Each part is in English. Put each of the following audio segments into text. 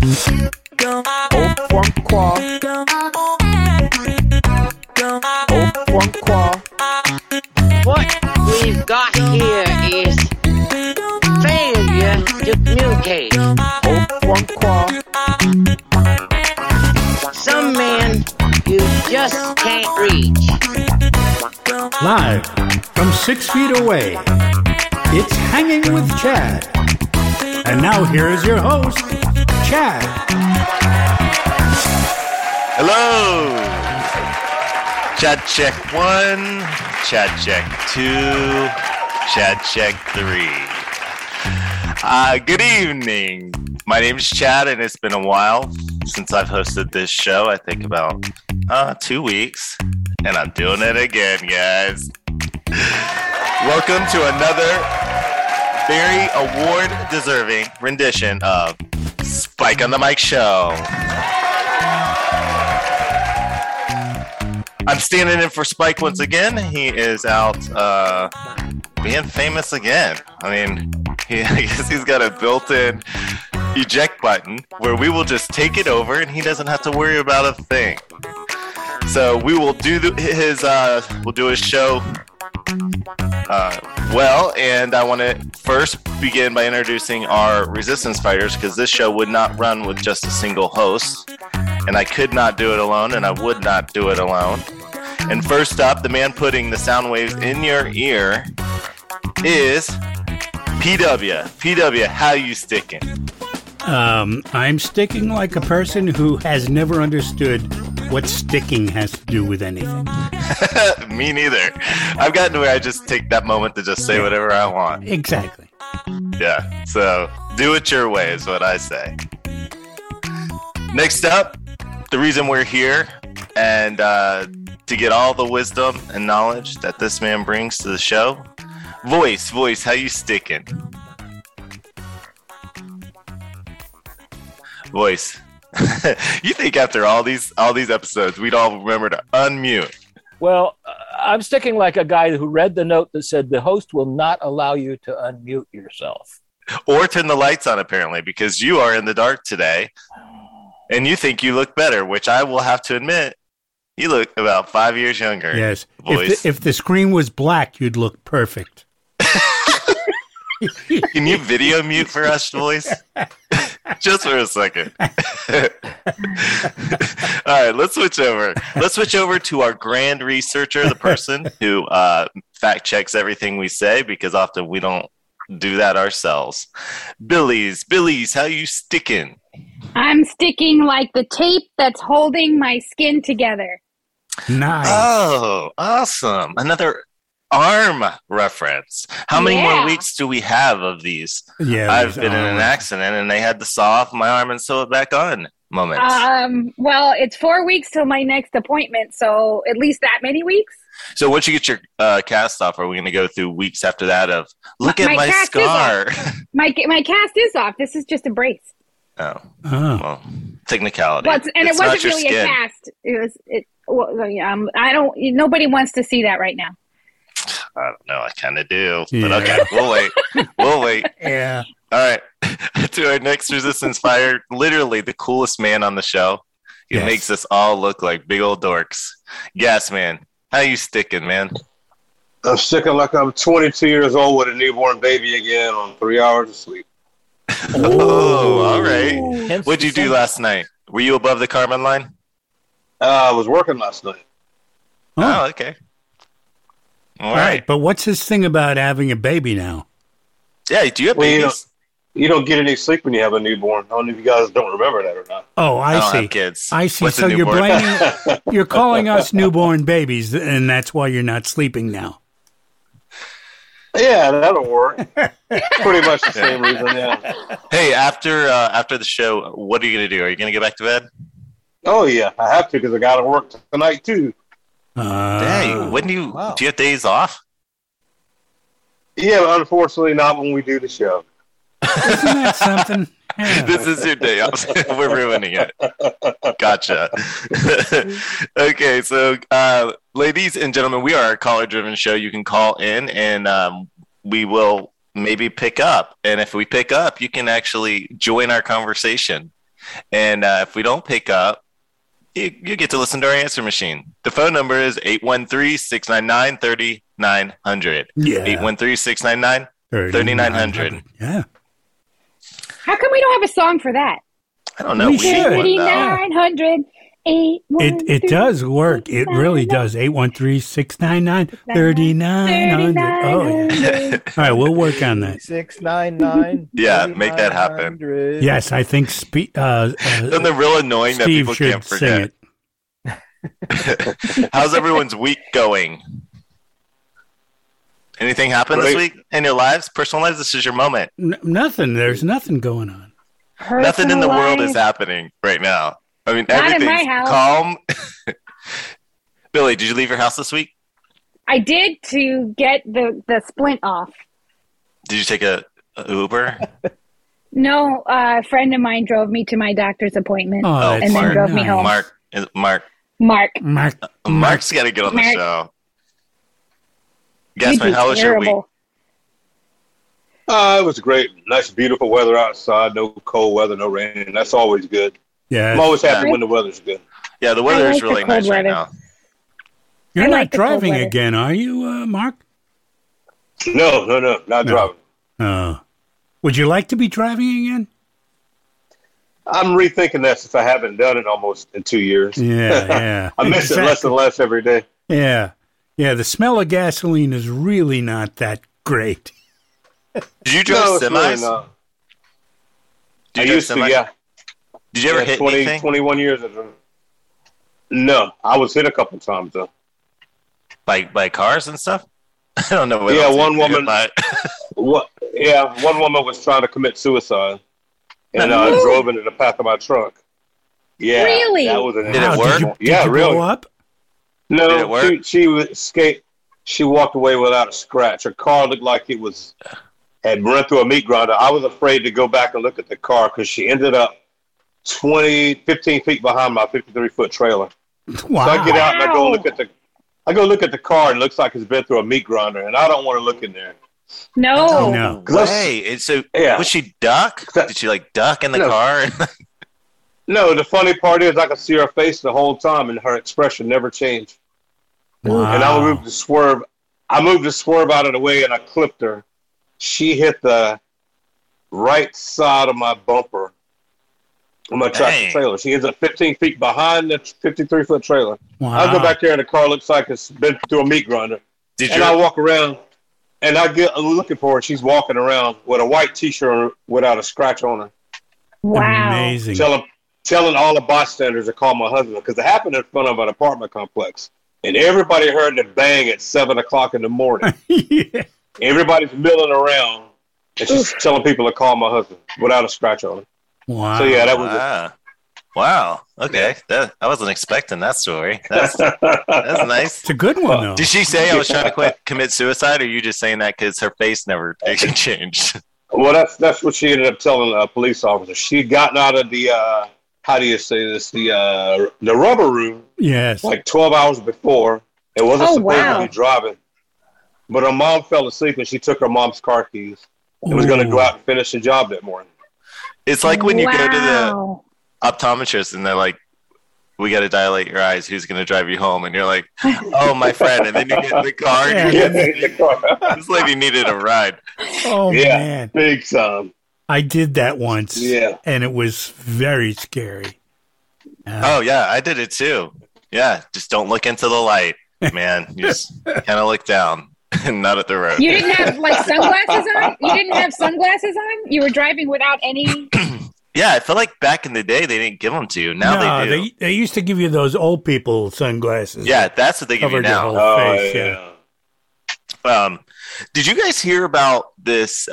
Au Francois. Au Francois. What we've got here is failure to communicate. Au Francois. Some men you just can't reach. Live from 6 feet away, it's Hanging with Chad. And now here is your host, Chad. Hello. Chad check 1, Chad check 2, Chad check 3. Good evening. My name's Chad, and it's been a while since I've hosted this show. I think about 2 weeks, and I'm doing it again, guys. Welcome to another very award-deserving rendition of Spike on the Mic Show. I'm standing in for Spike once again. He is out being famous again. I mean, I guess he's got a built-in eject button where we will just take it over and he doesn't have to worry about a thing. So we will do his show well, and I want to first begin by introducing our resistance fighters, because this show would not run with just a single host, and I could not do it alone, and I would not do it alone. And first up, the man putting the sound waves in your ear is PW. PW, how you sticking? I'm sticking like a person who has never understood what sticking has to do with anything. Me neither. I've gotten to where I just take that moment to just say whatever I want. Exactly. Yeah, so do it your way is what I say. Next up, the reason we're here, and to get all the wisdom and knowledge that this man brings to the show. Voice, how you sticking? Voice. You think after all these episodes, we'd all remember to unmute? Well, I'm sticking like a guy who read the note that said the host will not allow you to unmute yourself. Or turn the lights on, apparently, because you are in the dark today, and you think you look better, which I will have to admit, you look about 5 years younger. Yes. Voice. If the screen was black, you'd look perfect. Can you video mute for us, Voice? Just for a second. All right, let's switch over. Let's switch over to our grand researcher, the person who fact checks everything we say, because often we don't do that ourselves. Billy's, how you sticking? I'm sticking like the tape that's holding my skin together. Nice. Oh, awesome. Another arm reference. How many more weeks do we have of these? Yeah, I've been in an accident and they had to saw off my arm and sew it back on moments. Well, it's 4 weeks till my next appointment, so at least that many weeks. So once you get your cast off, are we going to go through weeks after that of, look at my scar? My cast is off. This is just a brace. Oh. Well, technicality. Well, it wasn't really a cast. Nobody wants to see that right now. I don't know. I kind of do. But okay, we'll wait. Yeah. All right. To our next resistance fighter, literally the coolest man on the show. He makes us all look like big old dorks. Gas Man, how you sticking, man? I'm sticking like I'm 22 years old with a newborn baby again on 3 hours of sleep. Oh, all right. What'd you do last night? Were you above the Carmen line? I was working last night. Oh, okay. All right. But what's this thing about having a baby now? Yeah, do you have babies? You don't get any sleep when you have a newborn. I don't know if you guys don't remember that or not. Oh, I see. Have kids. I see. What's So you're blaming, newborn? you're calling us newborn babies, and that's why you're not sleeping now. Yeah, that'll work. Pretty much the same reason, yeah. Hey, after the show, what are you going to do? Are you going to get back to bed? Oh, yeah. I have to because I got to work tonight, too. Dang, when do you have days off? Yeah, unfortunately not when we do the show. Isn't that something? Yeah. This is your day off. We're ruining it. Gotcha. Okay, so ladies and gentlemen, we are a caller-driven show. You can call in, and we will maybe pick up. And if we pick up, you can actually join our conversation. And if we don't pick up, you get to listen to our answer machine. The phone number is 813-699-3900. Yeah. 813-699-3900. Yeah. How come we don't have a song for that? I don't know. We We should. need one, though. 3900. It does work. It really does. 813-699-3900. Oh, yeah. All right, we'll work on that. 699. Yeah, make that happen. 3900. Yes, I think Isn't it real annoying that Steve people should can't sing forget? it. How's everyone's week going? Anything happen this Great. week in your lives, personal lives? This is your moment. Nothing. There's nothing going on. Nothing in the world is Personalized. happening right now. I mean, Not in everything's my house. calm. Billy, did you leave your house this week? I did to get the splint off. Did you take a Uber? No, a friend of mine drove me to my doctor's appointment Oh, that's and then Mark. drove me nice. home. Mark, Mark, Mark's got to get on the Mark. show. you'd Gaspar, be how was your week? terrible. It was great. Nice, beautiful weather outside. No cold weather, no rain. That's always good. Yeah. I'm always happy Yeah. when the weather's good. Yeah, the weather I is like the really cold nice right weather. now. You're I not like the cold driving weather. again, are you, Mark? No, not driving. Would you like to be driving again? I'm rethinking that since I haven't done it almost in 2 years. Yeah, yeah. I miss it less and less every day. Yeah. Yeah, the smell of gasoline is really not that great. Did you drive No, it's semis? really not. Did I you drive used to, semis? yeah. Did you ever Yeah, hit 20, anything? 21 years ago. No, I was hit a couple times though. By cars and stuff? I don't know. What Yeah, else one you could woman- buy. What? Yeah, one woman was trying to commit suicide, and Ooh. drove into the path of my truck. Yeah, Really? That was an Did it work? Did Yeah, you really. blow up? Did it No, work? she was escaped. She walked away without a scratch. Her car looked like it had run through a meat grinder. I was afraid to go back and look at the car because she ended up 15 feet behind my 53-foot trailer. Wow. So I get out and I go Wow. look at the car and it looks like it's been through a meat grinder, and I don't want to look in there. No. No. Way. So Yeah. would she duck? Did she like duck in the No. car? No, the funny part is I could see her face the whole time, and her expression never changed. Wow. And I moved to swerve. out of the way, and I clipped her. She hit the right side of my bumper on my tractor Dang. trailer. She ends up 15 feet behind the 53-foot trailer. Wow. I go back there, and the car looks like it's been through a meat grinder. Did And you? I walk around, and I'm looking for her. She's walking around with a white T-shirt without a scratch on her, Wow. Amazing. telling all the bystanders to call my husband because it happened in front of an apartment complex. And everybody heard the bang at 7 o'clock in the morning. Yeah. Everybody's milling around, and she's telling people to call my husband without a scratch on him. Wow. So, yeah, that was it. Wow. Okay. I wasn't expecting that story. That's nice. It's a good one, though. Did she say I was trying to commit suicide, or are you just saying that because her face never changed? Well, that's what she ended up telling a police officer. She had gotten out of the, how do you say this, the rubber room Yes. like 12 hours before. It wasn't Oh, supposed wow. to be driving. But her mom fell asleep, and she took her mom's car keys and was going to Ooh. go out and finish the job that morning. It's like when you go to the Wow. optometrist and they're like, "We got to dilate your eyes. Who's going to drive you home?" And you're like, "Oh, my friend." And then you get in the car. Yeah. And Yeah, you're in the car. this lady needed a ride. Oh, Yeah. man. Big time. I did that once. Yeah. And it was very scary. Oh yeah, I did it too. Yeah, just don't look into the light, man. You just kind of look down and not at the road. You didn't have like sunglasses on? You didn't have sunglasses on? You were driving without any. Yeah, I feel like back in the day they didn't give them to you. Now no, they do. they used to give you those old people sunglasses. Yeah, that's what they give you Covered your now. whole Oh, face. yeah. Did you guys hear about this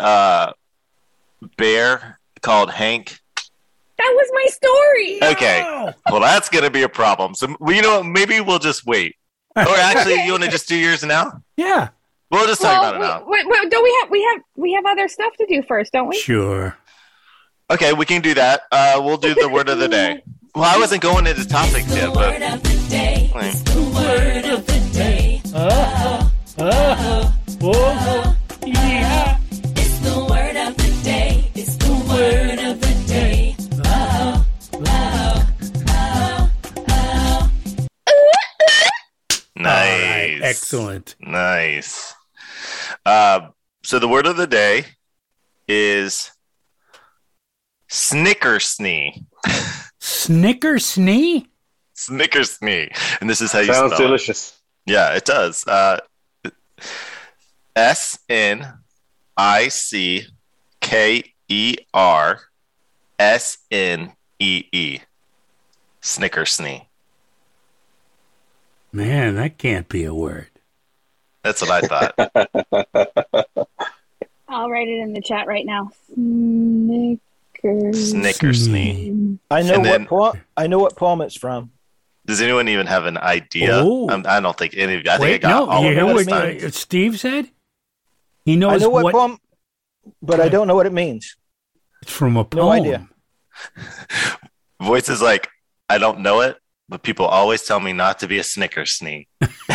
bear called Hank? That was my story. Okay, well that's gonna be a problem. So you know, maybe we'll just wait. Or actually, you want to just do yours now? Yeah. We'll just talk about it now. Wait, don't we have other stuff to do first, don't we? Sure. Okay, we can do that. We'll do the word of the day. Well, I wasn't going into topics yet, but Excellent. Nice. So the word of the day is snickersnee. Snickersnee? Snickersnee. And this is how you Sounds spell delicious. it. Yeah, it does. SNICKERSNEE. Snickersnee. Man, that can't be a word. That's what I thought. I'll write it in the chat right now. Snickersnee. I know And then- I know what poem it's from. Does anyone even have an idea? Oh. I don't think any of you. I think I Wait, got all you of hear it what this time. Steve said? He I knows know what what poem, but I don't know what it means. it's from a poem. No idea. Voice is like, I don't know it, but people always tell me not to be a snickersnee.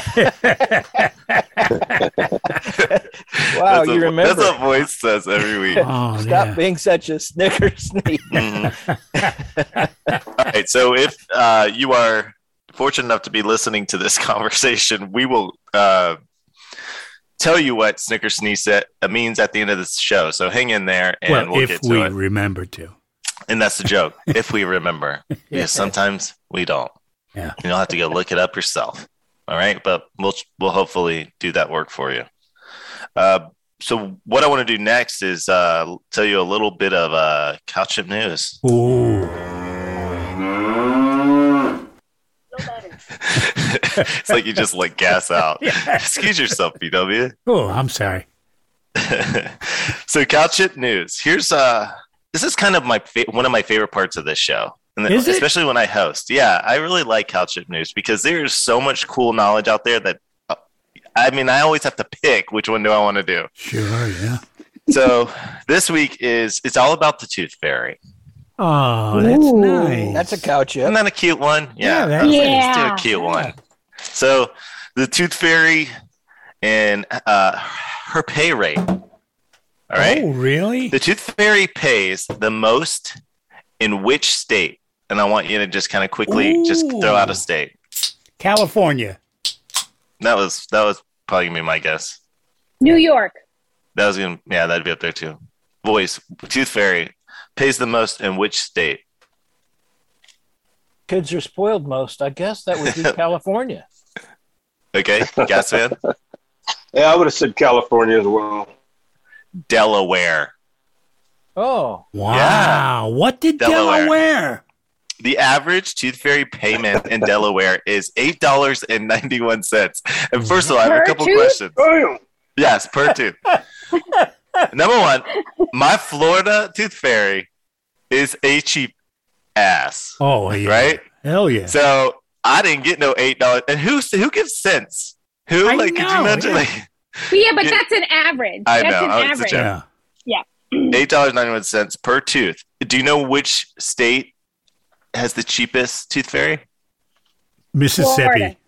Wow, you remember. That's what Voice says every week. Oh, Stop yeah. being such a snickersnee. Mhm. All right. So if you are fortunate enough to be listening to this conversation, we will tell you what snickersnee means at the end of this show. So hang in there and Well, we'll if get to we it. remember to. And that's the joke. If we remember, because sometimes we don't. Yeah. You'll have to go look it up yourself. All right, but we'll hopefully do that work for you. So what I want to do next is tell you a little bit of Couch Chip news. Ooh. It's like you just let gas out. Excuse yourself, BW. Oh, I'm sorry. So Couch Chip news. Here's this is kind of one of my favorite parts of this show. And Is it? especially when I host. Yeah, I really like Couch Chip news because there's so much cool knowledge out there that I always have to pick which one do I want to do. Sure, yeah. So this week it's all about the Tooth Fairy. Oh, that's Ooh. nice. That's a couch Isn't chip. that a cute one? Yeah, Yeah, that's let's Yeah. do a cute one. So the Tooth Fairy and her pay rate. All right. Oh, really? The Tooth Fairy pays the most in which state? And I want you to just kind of quickly just throw out a state. California. That was probably gonna be my guess. New York. That'd be up there too. Voice, Tooth Fairy pays the most in which state? Kids are spoiled most. I guess that would be California. Okay, Gas Man? Yeah, I would have said California as well. Delaware. Oh, Wow. What did Delaware. Delaware? The average Tooth Fairy payment in Delaware is $8.91. And first of all, I have a Per couple tooth? questions. Damn. Yes, per tooth. Number one, my Florida Tooth Fairy is a cheap ass. Oh, yeah. Right? Hell yeah. So I didn't get no $8. And who gives cents? Who? I Could you know, imagine? yeah. Like, But yeah, but Yeah. that's an average. I That's know. an Oh, it's a average. joke. yeah. $8.91 per tooth. Do you know which state has the cheapest Tooth Fairy? Mississippi.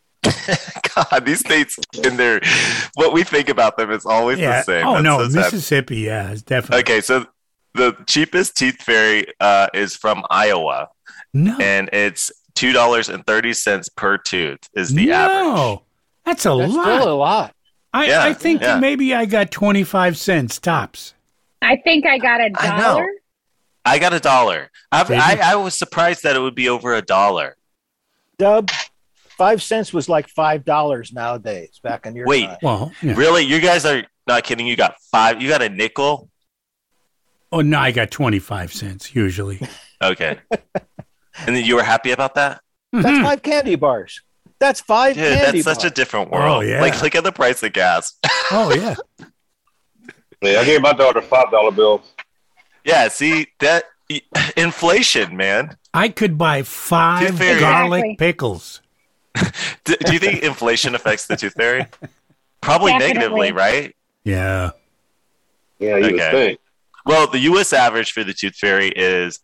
God, these states in there, what we think about them is always Yeah. the same. Oh, That's no. so sad. Mississippi, yeah, it's definitely. Okay, so the cheapest Tooth Fairy is from Iowa, No. and it's $2.30 per tooth is the average. No. That's a that's lot. still a lot. Yeah, I think yeah. maybe I got 25 cents tops. I think I got a I know. dollar. I got $1. Did you? I was surprised that it would be over $1. Dub, 5 cents was like $5 nowadays. Back in your Wait. time. Well, yeah. Really? You guys are not kidding. You got $5. You got a nickel? Oh, no, I got 25 cents usually. Okay. And then you were happy about that? That's Mhm. 5 candy bars. That's 5 Dude, candy that's such a bars. different world. Oh, yeah. Like, look at the price of gas. Oh, yeah. Yeah, I gave my daughter $5 bills. Yeah, see, that inflation, man. I could buy 5 Tooth Fairy. garlic Exactly. pickles. Do you think inflation affects the Tooth Fairy? Probably Definitely. negatively, right? Yeah. Yeah, you would Okay. think. Well, the U.S. average for the Tooth Fairy is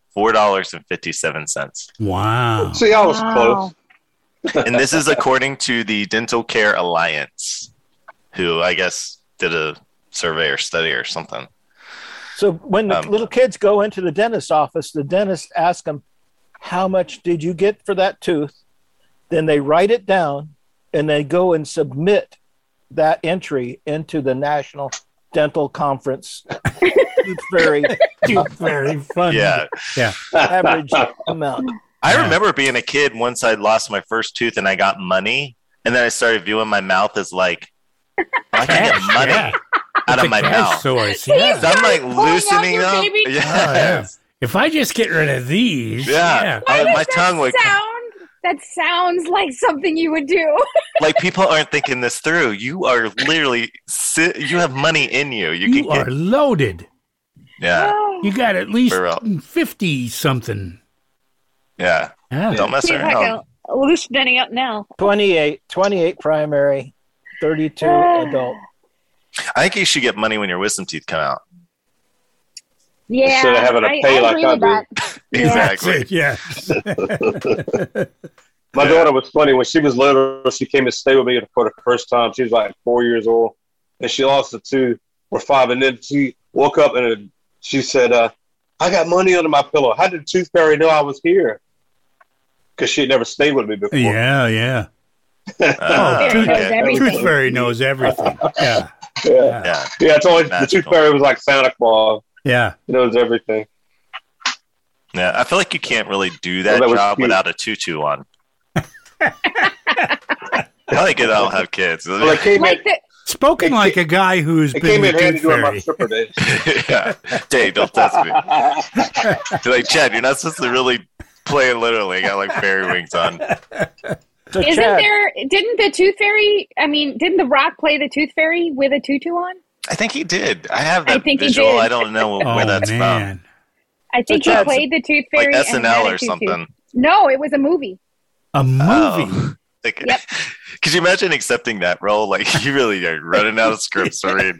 $4.57. Wow. See, I was Wow. close. And this is according to the Dental Care Alliance, who I guess did a survey or study or something. So when the little kids go into the dentist's office, the dentist asks them, how much did you get for that tooth? Then they write it down and they go and submit that entry into the National Dental Conference Tooth Fairy Fund. Yeah. Average amount. I remember being a kid once I lost my first tooth and I got money, and then I started viewing my mouth as like, I can get money out of my mouth. Source. Yeah. So I'm like loosening up. Yeah. If I just get rid of these, my tongue would. That sounds like something you would do. Like, people aren't thinking this through. You are literally, you have money in you. You are loaded. Yeah. You got at least 50 something. Yeah. Don't mess around. Loosening up now. 28 primary, 32 adult. I think you should get money when your wisdom teeth come out. Yeah, Instead of having to pay like I do. Exactly. Yeah. My daughter was funny. When she was little, she came to stay with me for the first time. She was like 4 years old, and she lost a tooth or 5. And then she woke up and she said, I got money under my pillow. How did the Tooth Fairy know I was here? Because she had never stayed with me before. Yeah. Tooth Fairy knows everything. Yeah. It's always the Tooth Fairy was like Santa Claus. Yeah. He knows everything. Yeah, I feel like you can't really do that job without a tutu on. I like it. I'll have kids. Well, Spoken like a guy who's been with Tooth Fairy. Yeah. Dave, don't test me. You're like, Chad, you're not supposed to really play it literally. I got like fairy wings on. So didn't the Tooth Fairy, didn't The Rock play the Tooth Fairy with a tutu on? I think he did. I have that think visual. he did. I don't know where that's from. I think he played the Tooth Fairy. Like and SNL had a or tutu. something. No, it was a movie. A movie? Yep. Could you imagine accepting that role? Like, you really are running out of scripts to read.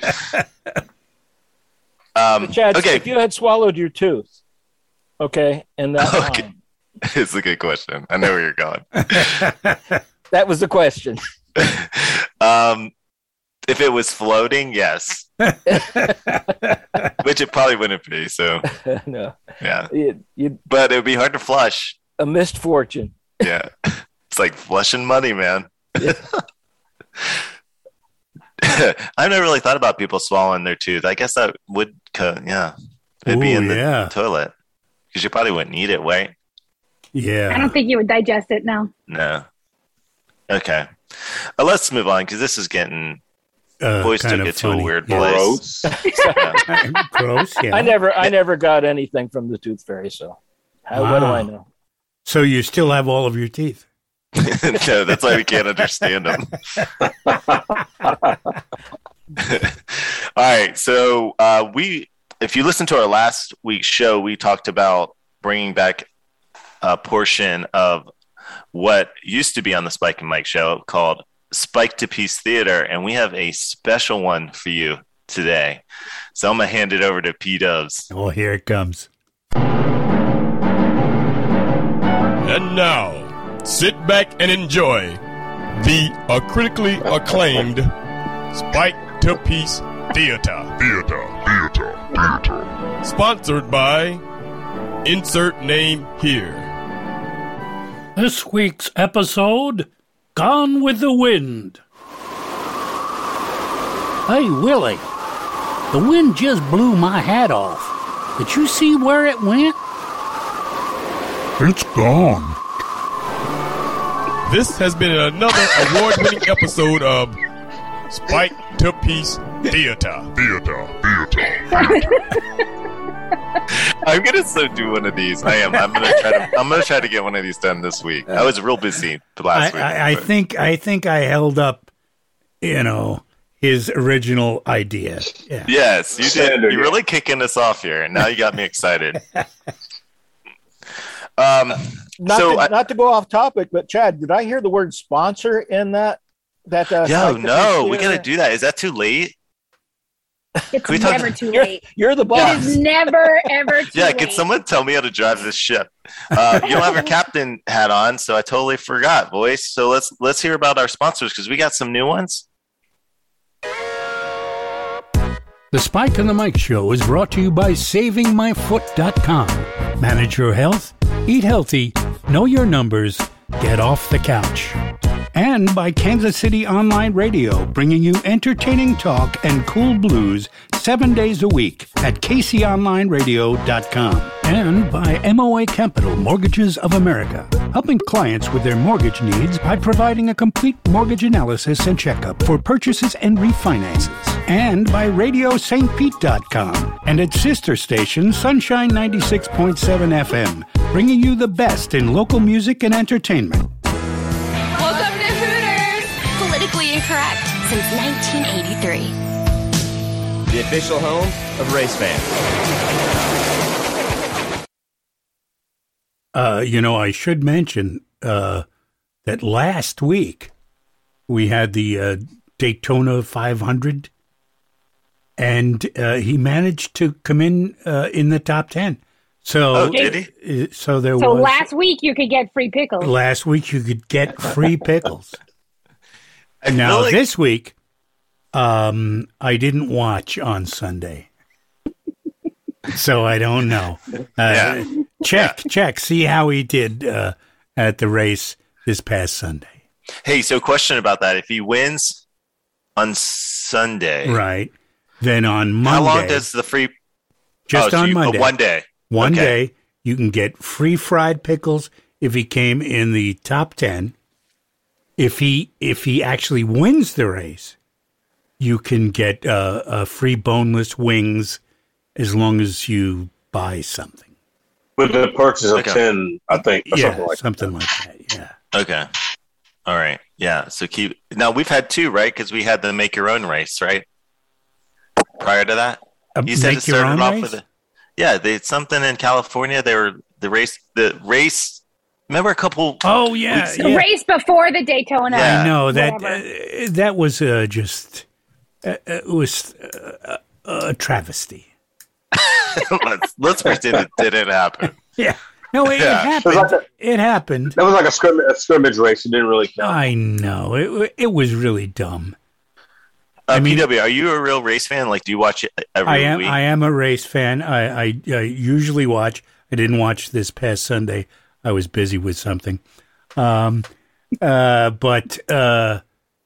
Chad, if you had swallowed your tooth, and that time. It's a good question. I know where you're going. That was the question. If it was floating, yes. Which it probably wouldn't be, so. No. Yeah. But it would be hard to flush. A missed fortune. Yeah. It's like flushing money, man. Yeah. I've never really thought about people swallowing their tooth. I guess that would, it'd be in the toilet. Because you probably wouldn't eat it, right? Yeah. I don't think you would digest it now. No. Okay. Let's move on, because this is getting... boys took it to a weird place. Gross, yeah. I never got anything from the Tooth Fairy, so what do I know? So you still have all of your teeth? No, that's why we can't understand them. All right, so if you listen to our last week's show, we talked about bringing back a portion of what used to be on the Spike and Mike show called Spike to Peace Theater, and we have a special one for you today. So I'm going to hand it over to P-Dubs. Oh, here it comes. And now, sit back and enjoy the critically acclaimed Spike to Peace Theater. Sponsored by Insert Name Here. This week's episode... Gone with the Wind. Hey, Willie. The wind just blew my hat off. Did you see where it went? It's gone. This has been another award-winning episode of Spike to Peace Theater. I'm gonna do one of these. I am. I'm gonna try to get one of these done this week. I was real busy last week. I think I held up, his original idea. Yeah. Yes, you did. You're really kicking us off here, and now you got me excited. Not to go off topic, but Chad, did I hear the word sponsor in that? No, we gotta do that. Is that too late? It's never too late. You're the boss. It is never, ever too late. Can someone tell me how to drive this ship? You don't have your captain hat on, so I totally forgot, boys. So let's hear about our sponsors, because we got some new ones. The Spike and the Mike Show is brought to you by SavingMyFoot.com. Manage your health, eat healthy, know your numbers, get off the couch. And by Kansas City Online Radio, bringing you entertaining talk and cool blues 7 days a week at kconlineradio.com. And by MOA Capital Mortgages of America, helping clients with their mortgage needs by providing a complete mortgage analysis and checkup for purchases and refinances. And by RadioSt. and its sister station, Sunshine 96.7 FM, bringing you the best in local music and entertainment. Welcome to Hooters! Politically incorrect since 1983. The official home of race fans. I should mention that last week we had the Daytona 500, and he managed to come in the top 10. So, did he? So last week you could get free pickles. Last week you could get free pickles. Now this week, I didn't watch on Sunday, so I don't know. Check, see how he did at the race this past Sunday. Hey, so question about that: if he wins on Sunday, right? Then on Monday, how long does the free? On Monday, 1 day. One day you can get free fried pickles if he came in the top 10. If he actually wins the race, you can get free boneless wings as long as you buy something. With the purchase of 10, I think. Or something like that. Yeah. Okay. All right. Yeah. So now we've had 2, right? Because we had the make your own race, right? Prior to that, you said it started off with they had something in California. They were the race. Remember a couple? Oh yeah, the race before the Daytona. Yeah. I know that was just it was a travesty. let's pretend it didn't happen. Yeah. No, it happened. It happened. That was like a scrimmage race. It didn't really count. I know. It was really dumb. PW, are you a real race fan? Like, do you watch it every week? I am a race fan. I usually watch. I didn't watch this past Sunday. I was busy with something. But the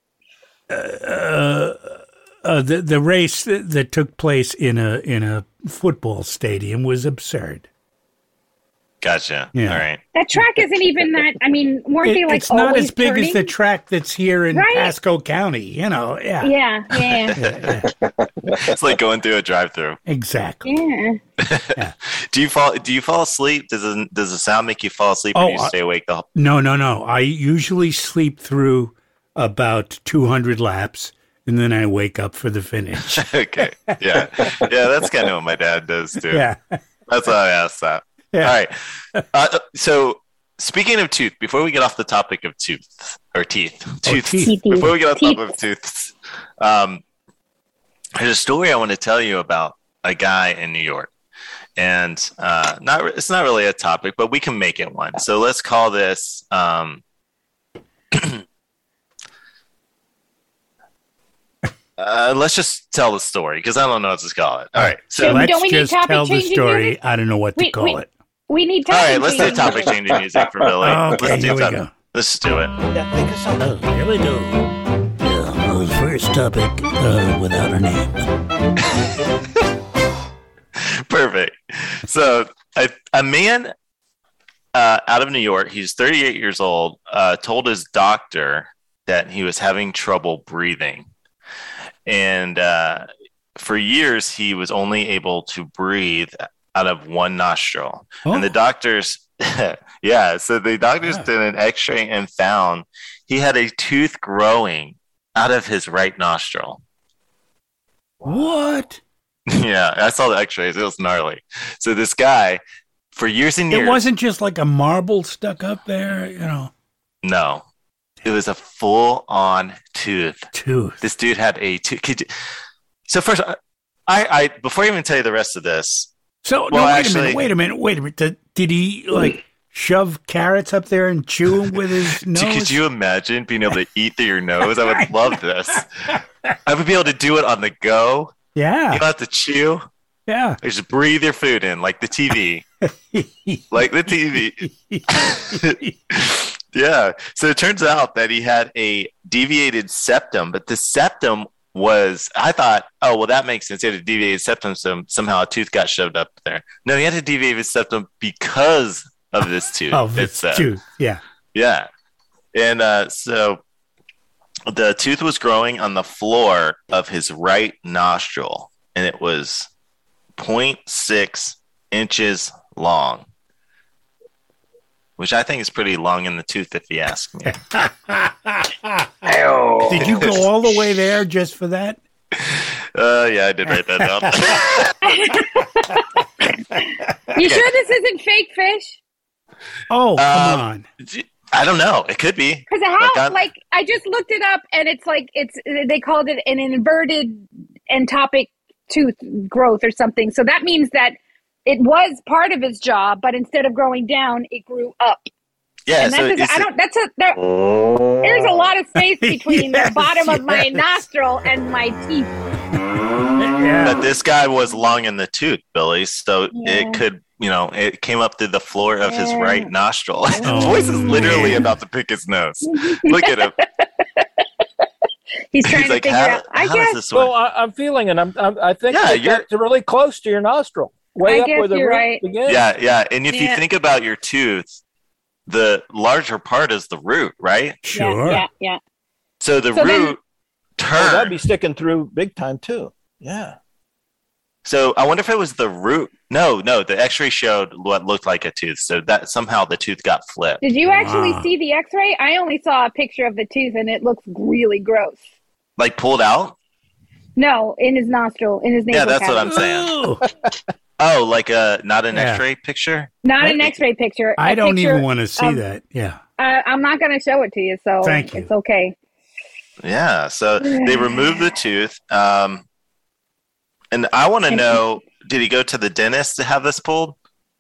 race that took place in a football stadium was absurd. Gotcha. Yeah. All right. That track isn't even that. I mean, weren't they like it's not always as big turning? as the track that's here in Pasco County. Yeah. Yeah. It's like going through a drive-through. Exactly. Yeah. Do you fall asleep? Does the sound make you fall asleep, or do you stay awake the whole? No. I usually sleep through about 200 laps, and then I wake up for the finish. Okay. Yeah. That's kind of what my dad does too. Yeah. That's why I asked that. Yeah. All right. So speaking of tooth, before we get off the topic of teeth, before we get off the topic of tooths, there's a story I want to tell you about a guy in New York, and it's not really a topic, but we can make it one. So let's call this. Let's just tell the story because I don't know what to call it. All right. So let's just tell the story. I don't know what to call it. We need topic. All right, let's do topic changing music for Billy. Okay, here we go. Let's do it. Yeah, think of something. Here we go. First topic without a name. Perfect. So a man out of New York, he's 38 years old, told his doctor that he was having trouble breathing. And for years, he was only able to breathe out of one nostril. Oh. And the doctors, so the doctors did an x-ray and found he had a tooth growing out of his right nostril. What? Yeah, I saw the x-rays. It was gnarly. So this guy, for years and years... It wasn't just like a marble stuck up there, No. It was a full-on tooth. This dude had a tooth. So first, I before I even tell you the rest of this... wait a minute. Did he, shove carrots up there and chew them with his nose? Could you imagine being able to eat through your nose? I would love this. I would be able to do it on the go. Yeah. You don't have to chew. Yeah. You just breathe your food in, like the TV. Yeah. So it turns out that he had a deviated septum, but the septum was, I thought, oh, well, that makes sense. He had a deviated septum, so somehow a tooth got shoved up there. No, he had a deviated septum because of this tooth. It's tooth. Yeah. Yeah. And so the tooth was growing on the floor of his right nostril, and it was 0.6 inches long, which I think is pretty long in the tooth, if you ask me. Did you go all the way there just for that? Yeah, I did write that down. You sure this isn't fake fish? Oh, come on. I don't know. It could be. Because I just looked it up, and it's like they called it an inverted entopic tooth growth or something. So that means that it was part of his jaw, but instead of growing down, it grew up. Yeah, and there's a lot of space between the bottom of my nostril and my teeth. Yeah. But this guy was long in the tooth, Billy, so it could, it came up through the floor of his right nostril. His voice is literally about to pick his nose. Look at him. He's trying to figure out. I guess. Well, I'm feeling it. I think it's really close to your nostril, way up where the root begins. Yeah. And if you think about your tooth, the larger part is the root, right? Sure. Yeah. So the root turned. That'd be sticking through big time too. Yeah. So I wonder if it was the root. No, the X-ray showed what looked like a tooth. So that somehow the tooth got flipped. Did you actually see the X-ray? I only saw a picture of the tooth, and it looks really gross. Like pulled out? No, in his nostril, in his nasal that's cavity. what I'm saying. Oh, like not an X-ray picture? Not an X-ray picture. I don't even want to see that. Yeah. I'm not going to show it to you, so Thank you. It's okay. Yeah. So they removed the tooth. And I want to know, did he go to the dentist to have this pulled?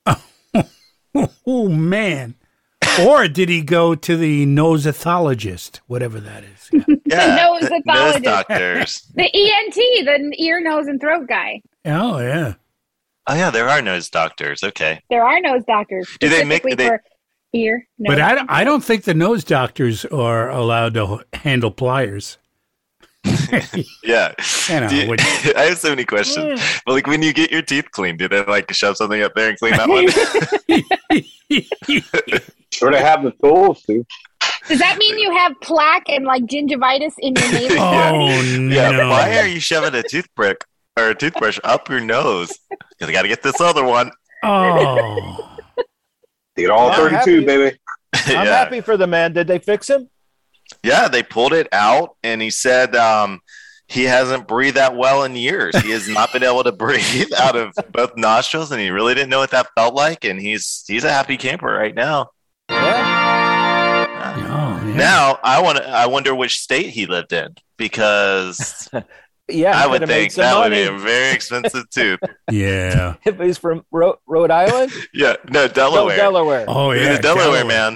Oh, man. Or did he go to the nosothologist, whatever that is? Yeah. The nosothologist. Nose doctors. The ENT, the ear, nose, and throat guy. Oh, yeah. Oh, yeah, there are nose doctors. Okay. There are nose doctors. Do they make for ear? Nose. But I don't think the nose doctors are allowed to handle pliers. Yeah. I have so many questions. But like when you get your teeth cleaned, do they like shove something up there and clean that one? Sure, they have the tools too. Does that mean you have plaque and like gingivitis in your nasal cavity? No. Yeah, why are you shoving a toothbrush up your nose? Because I got to get this other one. Oh. Get all 32, baby. I'm happy for the man. Did they fix him? Yeah, they pulled it out, and he said he hasn't breathed that well in years. He has not been able to breathe out of both nostrils, and he really didn't know what that felt like. And he's a happy camper right now. Now I wonder which state he lived in, because I would think that would be a very expensive tooth. Yeah, if he's from Rhode Island. Yeah, no, Delaware. Delaware. Oh yeah, Delaware man.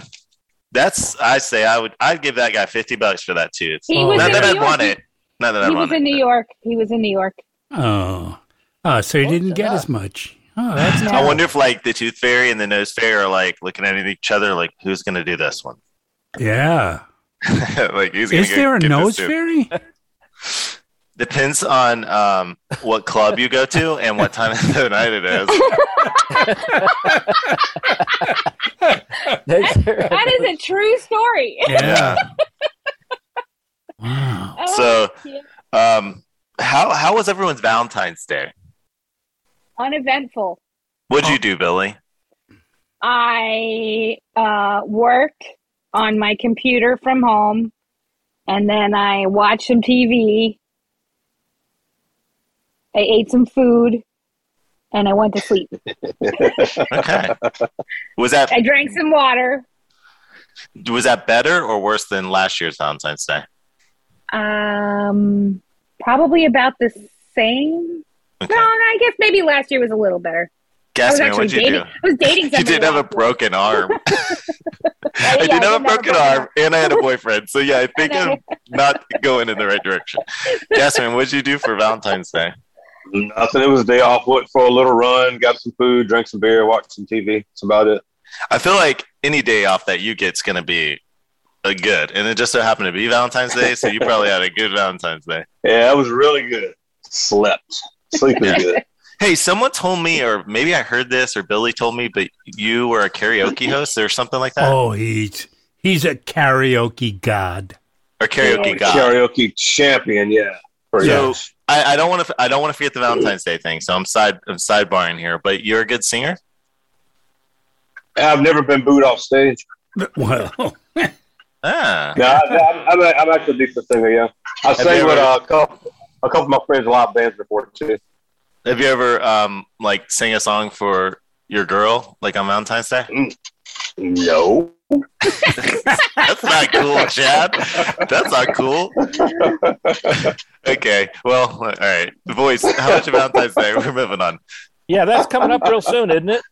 I'd give that guy $50 for that tooth. Not that I'd want it. Not that I want it. He was in New York. He was in New York. Oh, so he didn't get as much. Oh, that's tough. I wonder if like the tooth fairy and the nose fairy are like looking at each other, like who's going to do this one? Yeah. Like who's is there a nose fairy? Depends on what club you go to and what time of the night it is. That is a true story. Yeah. Wow. So, how was everyone's Valentine's Day? Uneventful. What'd you do, Billy? I worked on my computer from home, and then I watched some TV. I ate some food, and I went to sleep. Okay. I drank some water. Was that better or worse than last year's Valentine's Day? Probably about the same. Okay. No, I guess maybe last year was a little better. Guess me, what'd you do? I was dating somebody. You did have a broken arm. I did have a broken arm, and I had a boyfriend. So yeah, I think I'm not going in the right direction. Jasmine, what'd you do for Valentine's Day? Nothing. It was a day off. Went for a little run, got some food, drank some beer, watched some TV. That's about it. I feel like any day off that you get's going to be good, and it just so happened to be Valentine's Day, so you probably had a good Valentine's Day. Yeah, that was really good. Slept. Sleeping good. Hey, someone told me, or maybe I heard this, or Billy told me, but you were a karaoke host or something like that? Oh, he's a karaoke god. Or karaoke god. Karaoke champion, yeah. So I don't want to forget the Valentine's Day thing, so I'm sidebarring here, but you're a good singer? I've never been booed off stage. Well, No, I'm actually a decent singer, yeah. I sang with a couple of my friends, a lot of bands before, too. Have you ever like sing a song for your girl, like on Valentine's Day? No. That's not cool, Chad. That's not cool. Okay, well, all right. Voice, how much of Valentine's Day? We're moving on. Yeah, that's coming up real soon, isn't it?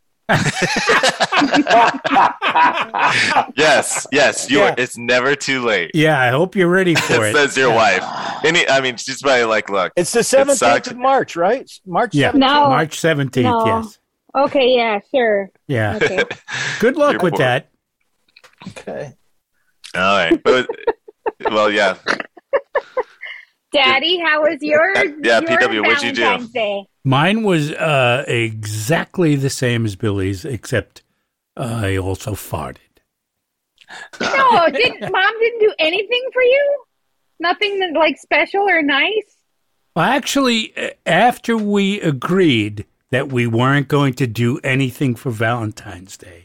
Yes. It's never too late. yeah, I hope you're ready for it. Says your wife. She's probably like, look. It's the 17th of March, right? March 17th. No. March 17th, No. yes. Okay, yeah, sure. Yeah. Okay. Good luck You're with poor. that. Okay. All right. But, well, yeah. Daddy, how was your Yeah, PW, what'd you do? Valentine's Day? Mine was exactly the same as Billy's, except I also farted. No, Mom didn't do anything for you? Nothing that, like special or nice? Well, actually, after we agreed that we weren't going to do anything for Valentine's Day,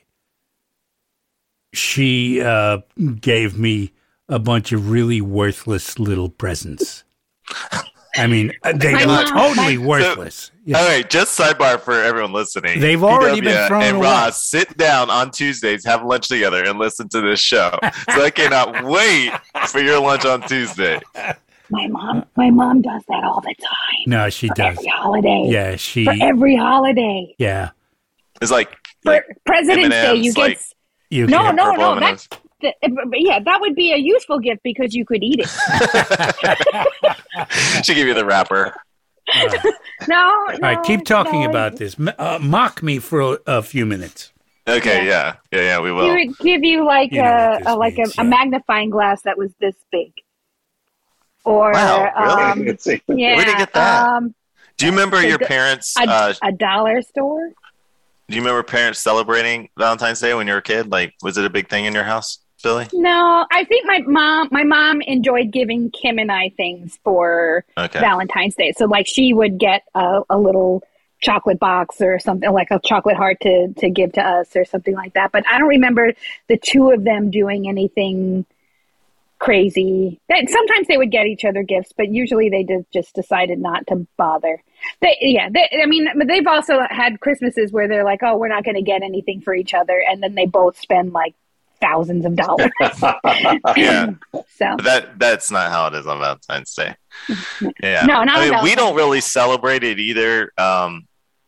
she gave me a bunch of really worthless little presents. I mean, they were totally worthless. All right, just sidebar for everyone listening. They've already been thrown and away. Ross, sit down on Tuesdays, have lunch together, and listen to this show. So I cannot wait for your lunch on Tuesday. My mom does that all the time. No, she does. Every holiday. Yeah, For every holiday. Yeah. It's like For President's Day, M&Ms, you get... like, You No, can- no. Yeah, that would be a useful gift because you could eat it. She gave you the wrapper. No. All right, keep talking about this. Mock me for a few minutes. Okay, yeah, we He will. would give you like You know what this means, a magnifying glass that was this big. Or Wow, really? yeah. Where did you get that? Do you remember your the- parents? a dollar store? Do you remember parents celebrating Valentine's Day when you were a kid? Like, was it a big thing in your house, Billy? No, I think my mom enjoyed giving Kim and I things for Valentine's Day. So like she would get a little chocolate box or something, like a chocolate heart to give to us or something like that. But I don't remember the two of them doing anything crazy. Sometimes they would get each other gifts, but usually they just decided not to bother. They've also had Christmases where they're like, oh, we're not going to get anything for each other, and then they both spend like thousands of dollars. Yeah. So that's not how it is on Valentine's Day. Yeah. No, not on we Valentine's don't really celebrate it either. I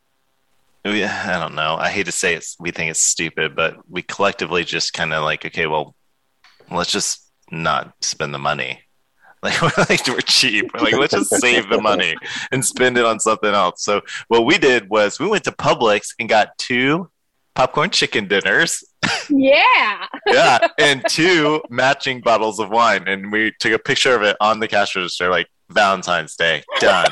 don't know. I hate to say it. We think it's stupid, but we collectively just kind of like, okay, well, let's just not spend the money. Like we're cheap. We're like, let's just save the money and spend it on something else. So what we did was we went to Publix and got 2 popcorn chicken dinners. Yeah. Yeah, and 2 matching bottles of wine, and we took a picture of it on the cash register, like Valentine's Day, done.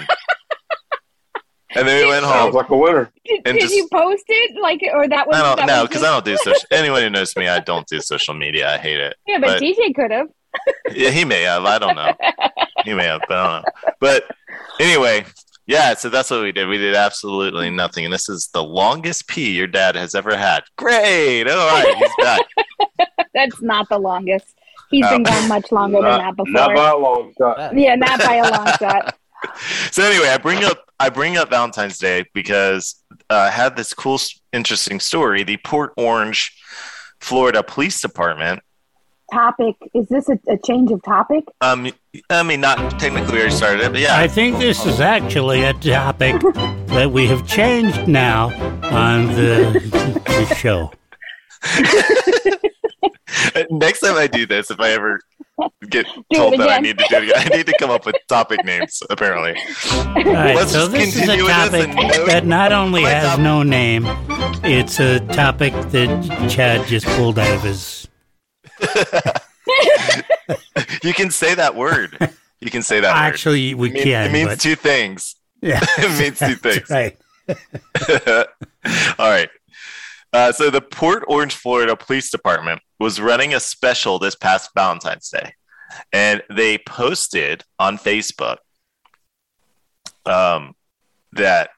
And then we went home. Sounds like a winner. Did you post it or that was? Because I don't do social. Anyone who knows me, I don't do social media. I hate it. Yeah, but DJ could have. Yeah, he may have. I don't know. He may have, but I don't know. But anyway, yeah. So that's what we did. We did absolutely nothing, and this is the longest pee your dad has ever had. Great. All right, he's back. That's not the longest. He's been gone much longer than that before. Not by a long shot. Yeah, not by a long shot. So anyway, I bring up Valentine's Day because I had this cool, interesting story. The Port Orange, Florida Police Department. Topic. Is this a change of topic? I mean, not technically we already started it, but yeah. I think this is actually a topic that we have changed now on the show. Next time I do this, if I ever get told that I need to do it again, I need to come up with topic names, apparently. All right, so this is a topic that not only has no name, it's a topic that Chad just pulled out of his... You can say that word. You can say that word. Actually, we can. It means but- two things. Yeah. It means two things. Right. All right. So the Port Orange, Florida Police Department was running a special this past Valentine's Day. And they posted on Facebook that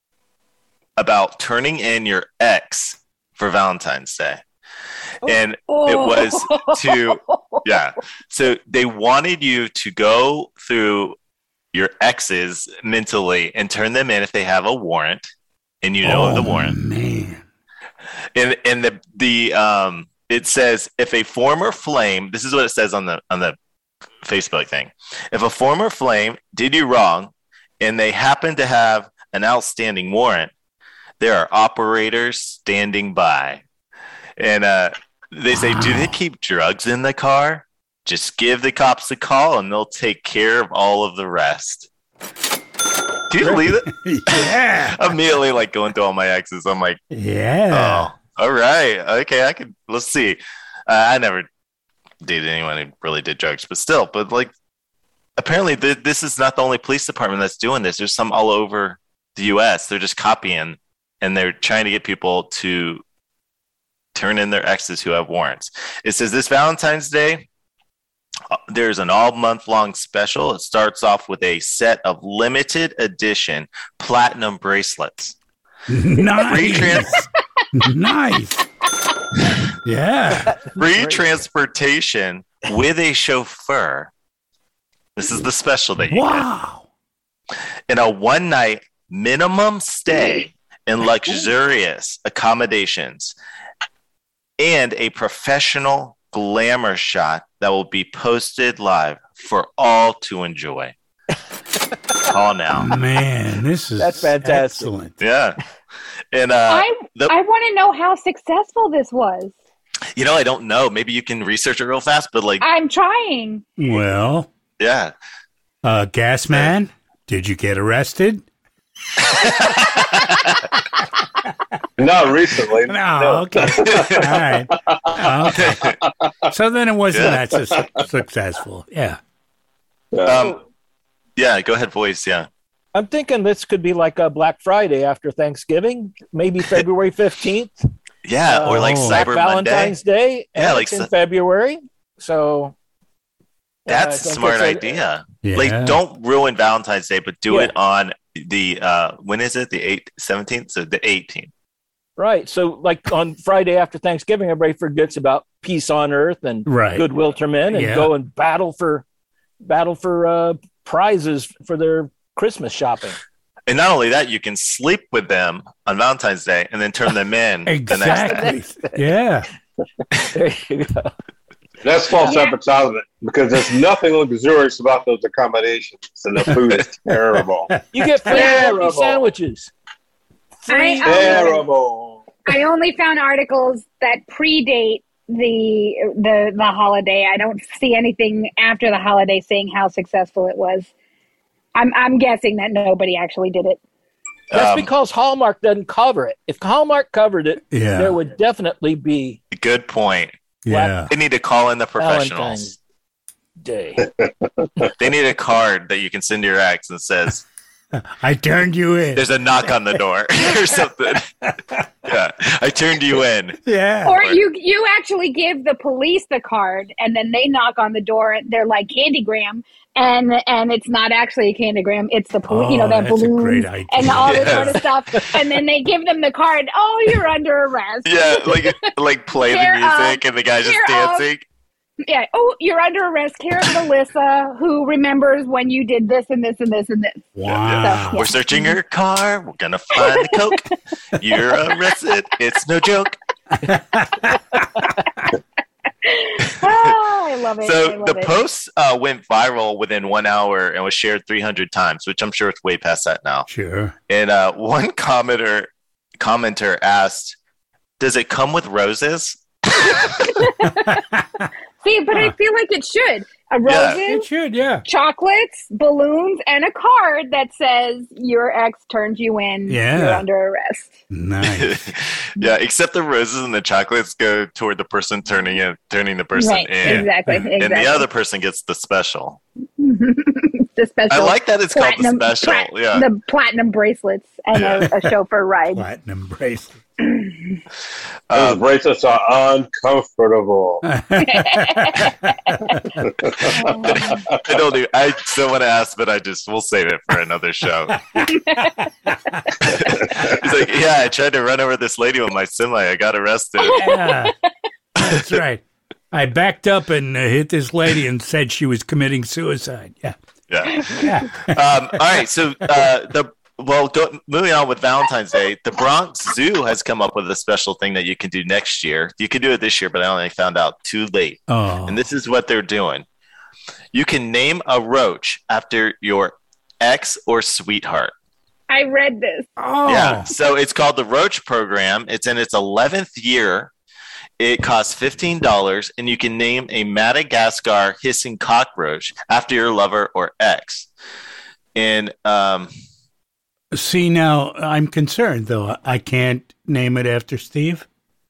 about turning in your ex for Valentine's Day. And it was to, so they wanted you to go through your exes mentally and turn them in if they have a warrant and you know of the warrant. Man. And it says if a former flame, this is what it says on the Facebook thing. If a former flame did you wrong and they happen to have an outstanding warrant, there are operators standing by. And they say, do they keep drugs in the car? Just give the cops a call and they'll take care of all of the rest. Do you believe it? Yeah. Immediately, like going through all my exes, I'm like, Yeah. oh, all right. Okay, let's see. I never dated anyone who really did drugs, but like, apparently this is not the only police department that's doing this. There's some all over the U.S. They're just copying and they're trying to get people to turn in their exes who have warrants. It says this Valentine's Day, there's an all-month-long special. It starts off with a set of limited edition platinum bracelets. Nice. Nice. Yeah. Free transportation with a chauffeur. This is the special that you Wow. get. And a one-night minimum stay in luxurious accommodations and a professional glamour shot that will be posted live for all to enjoy. Call now. Man, that's fantastic. Excellent. Yeah. And I want to know how successful this was. I don't know. Maybe you can research it real fast, but like, I'm trying. Well, yeah. Gas man, did you get arrested? Not recently. No, okay. All right. Okay. So then it wasn't that successful. Yeah. Yeah, go ahead, voice. Yeah. I'm thinking this could be like a Black Friday after Thanksgiving, maybe February 15th. Yeah, or like Black Cyber Valentine's Day. Yeah, and like it's in February. So that's a smart idea. Like, don't ruin Valentine's Day, but do it on the when is it? The 17th? So the 18th. Right. So like on Friday after Thanksgiving, everybody forgets about peace on earth and goodwill to men and go and battle for prizes for their Christmas shopping. And not only that, you can sleep with them on Valentine's Day and then turn them in the next day. Yeah. There you go. That's false advertisement because there's nothing luxurious about those accommodations, and the food is terrible. You get free sandwiches. Terrible. I only found articles that predate the holiday. I don't see anything after the holiday saying how successful it was. I'm guessing that nobody actually did it. That's because Hallmark doesn't cover it. If Hallmark covered it, there would definitely be. Good point. Yeah. They need to call in the professionals. Day. They need a card that you can send to your ex and says, I turned you in. There's a knock on the door or something. Yeah. I turned you in. Yeah. Or you actually give the police the card and then they knock on the door and they're like Candygram and it's not actually a Candygram. It's the police, that balloon and all this sort of stuff. And then they give them the card. Oh, you're under arrest. Yeah. Like play the music and the guy's just dancing. Yeah. Oh, you're under arrest. Care of Melissa, who remembers when you did this and this and this and this. Wow. So, We're searching your car. We're going to find the coke. You're arrested. It's no joke. I love it. So the post went viral within 1 hour and was shared 300 times, which I'm sure it's way past that now. Sure. And one commenter asked, does it come with roses? See, but I feel like it should. Roses, It should, yeah. chocolates, balloons, and a card that says your ex turned you in. Yeah. You're under arrest. Nice. Yeah, except the roses and the chocolates go toward the person turning the person Right, in. exactly. And the other person gets the special. The special. I like that it's called the special. Yeah. The platinum bracelets and a chauffeur ride. Platinum bracelet. Those bracelets are uncomfortable. I still want to ask, but we'll save it for another show. He's like, yeah, I tried to run over this lady with my semi. I got arrested. Yeah. That's right. I backed up and hit this lady and said she was committing suicide. Yeah. Yeah. All right. So moving on with Valentine's Day, the Bronx Zoo has come up with a special thing that you can do next year. You can do it this year, but I only found out too late. Oh. And this is what they're doing. You can name a roach after your ex or sweetheart. I read this. Oh. Yeah. So it's called the Roach Program. It's in its 11th year. It costs $15, and you can name a Madagascar hissing cockroach after your lover or ex. And see, now I'm concerned though. I can't name it after Steve.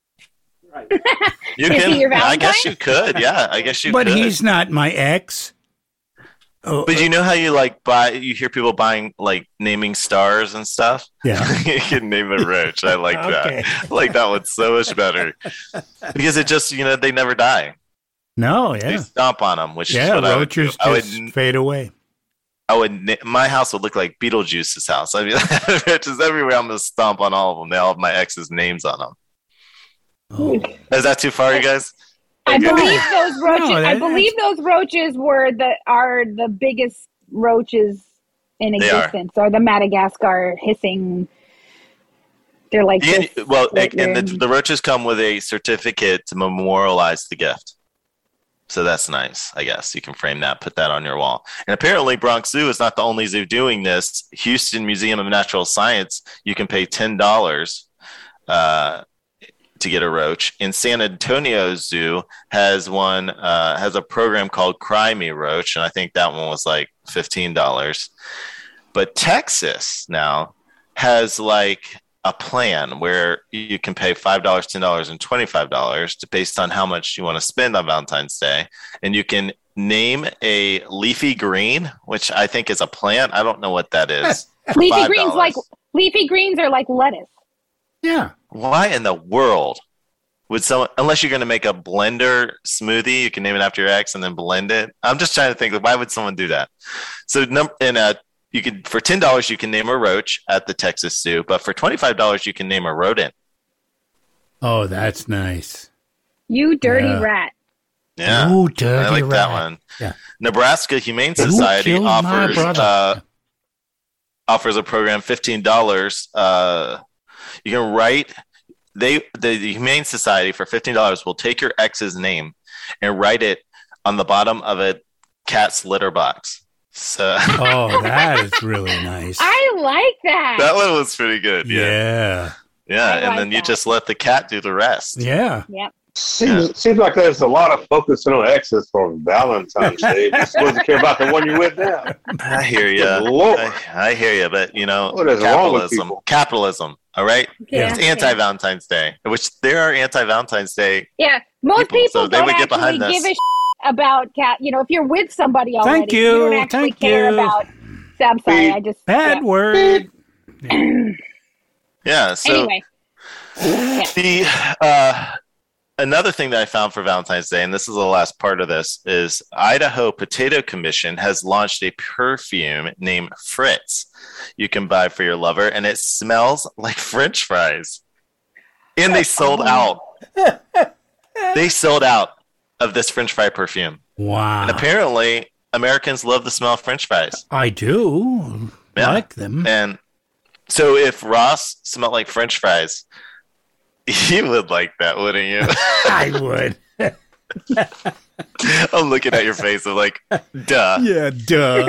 you can. I guess you could. Yeah, I guess you but could. But he's not my ex. Oh, but you know how you you hear people buying naming stars and stuff? Yeah. You can name a roach. I like Okay. that. I like that one so much better. Because it just, they never die. No, yeah. They stomp on them, which is what roaches just fade away. My house would look like Beetlejuice's house. I mean, roaches everywhere. I'm going to stomp on all of them. They all have my ex's names on them. Oh. Is that too far, you guys? I believe those roaches. I believe those roaches are the biggest roaches in existence. Or the Madagascar hissing. They're like the roaches come with a certificate to memorialize the gift. So that's nice. I guess you can frame that, put that on your wall. And apparently, Bronx Zoo is not the only zoo doing this. Houston Museum of Natural Science, you can pay $10. To get a roach. In San Antonio Zoo has a program called Cry Me Roach, and I think that one was like $15. But Texas now has a plan where you can pay $5, $10, and $25 based on how much you want to spend on Valentine's Day, and you can name a leafy green, which I think is a plant. I don't know what that is. Leafy greens are like lettuce. Yeah. Why in the world would someone, unless you're going to make a blender smoothie, you can name it after your ex and then blend it. I'm just trying to think, why would someone do that? So you could, for $10, you can name a roach at the Texas Zoo, but for $25, you can name a rodent. Oh, that's nice. You dirty rat. Yeah. Ooh, dirty I like rat. that one. Yeah. Nebraska Humane Society offers a program, $15. You can write the Humane Society for $15 will take your ex's name and write it on the bottom of a cat's litter box. So that is really nice. I like that. That one was pretty good. Yeah. And then you just let the cat do the rest. Yeah. Yep. Seems like there's a lot of focus on exes for Valentine's Day. You're supposed to care about the one you're with now. I hear you. I hear you, but what is wrong with people? Capitalism. All right, Yeah. It's anti-Valentine's Day, which there are anti-Valentine's Day. Yeah, most people so they don't would get behind actually this. give a about cat. If you're with somebody already, Thank you. don't actually Thank care you. about. So I'm sorry, I just bad word. Yeah. So another thing that I found for Valentine's Day, and this is the last part of this, is Idaho Potato Commission has launched a perfume named Fritz you can buy for your lover, and it smells like French fries. And they sold out. They sold out of this French fry perfume. Wow. And apparently, Americans love the smell of French fries. I do. Like them. And so if Ross smelled like French fries, you would like that, wouldn't you? I would. I'm looking at your face. I'm like, duh. Yeah, duh.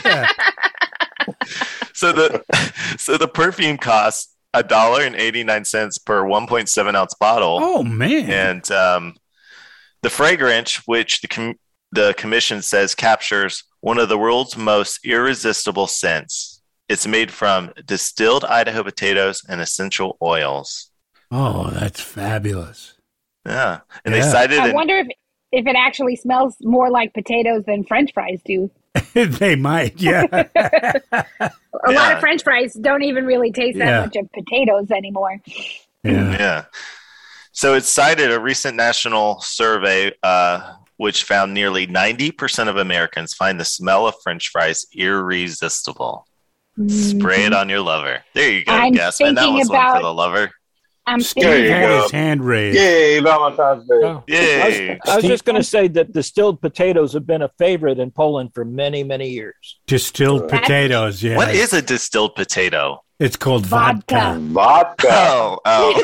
So the perfume costs $1.89 per 1.7 ounce bottle. Oh man! And the fragrance, which the commission says captures one of the world's most irresistible scents. It's made from distilled Idaho potatoes and essential oils. Oh, that's fabulous. Yeah. And they cited I wonder if it actually smells more like potatoes than French fries do. They might, yeah. A lot of French fries don't even really taste that much of potatoes anymore. Yeah. So it cited a recent national survey which found nearly 90% of Americans find the smell of French fries irresistible. Spray it on your lover. There you go, Gassman. That was one for the lover. Steve had his hand raised. Yay, Valentine's Day. Oh. Yay. I was just going to say that distilled potatoes have been a favorite in Poland for many, many years. Distilled potatoes, yeah. What is a distilled potato? It's called vodka. Vodka. Oh.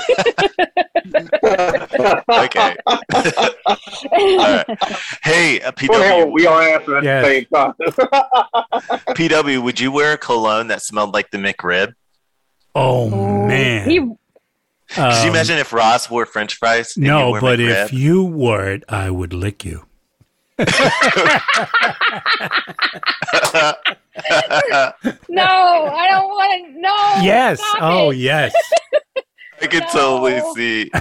Okay. All right. Hey, PW. We all answer at the same time. PW, would you wear a cologne that smelled like the McRib? Oh, man. Could you imagine if Ross wore French fries? No, but McRib? If you wore it, I would lick you. No, I don't want to. No. Yes. Oh, yes. I could totally see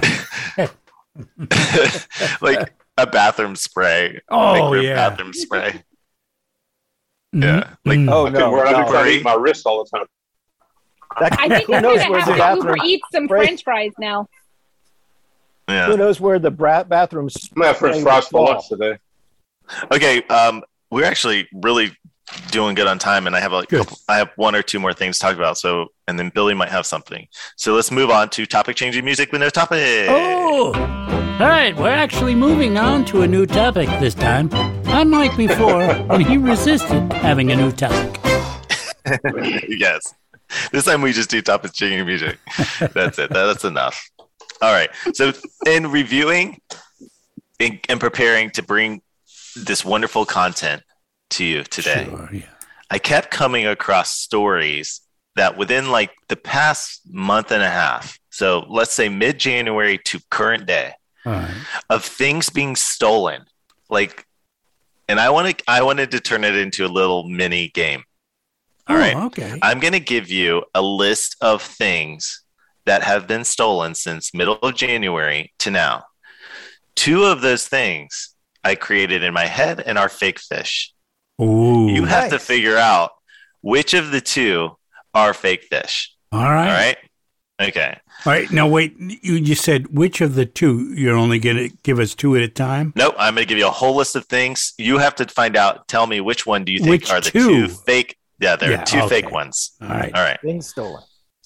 like a bathroom spray. Oh, yeah. Bathroom spray. Mm-hmm. Yeah. Like, I eat my wrist all the time. I think we're going to have to Uber eat some French fries now. Yeah. Who knows where the bathrooms? I'm gonna have French fries for lunch today. Okay, we're actually really doing good on time, and I have I have one or two more things to talk about. So, and then Billy might have something. So let's move on to topic changing music with no topic. Oh, all right. We're actually moving on to a new topic this time, unlike before when he resisted having a new topic. Yes, this time we just do topic changing music. That's it. That's enough. All right. So, in reviewing and preparing to bring this wonderful content to you today, I kept coming across stories that within like the past month and a half, so let's say mid-January to current day, of things being stolen. Like, and I wanted to turn it into a little mini game. All right. Okay. I'm going to give you a list of things that have been stolen since middle of January to now. Two of those things I created in my head and are fake fish. Ooh, you have to figure out which of the two are fake fish. All right. All right. Okay. All right. Now, wait. You just said which of the two? You're only going to give us two at a time? Nope. I'm going to give you a whole list of things. You have to find out. Tell me which one do you think are the two fake? Yeah, there are two fake ones. All right. All right. Things stolen.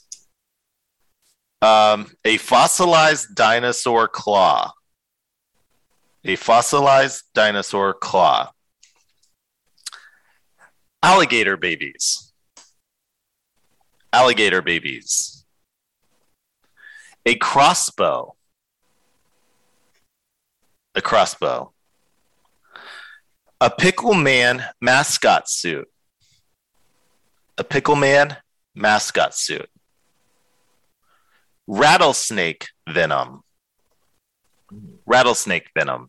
A fossilized dinosaur claw. A fossilized dinosaur claw. Alligator babies. Alligator babies. A crossbow. A crossbow. A Pickle Man mascot suit. A Pickle Man mascot suit. Rattlesnake venom. Rattlesnake venom.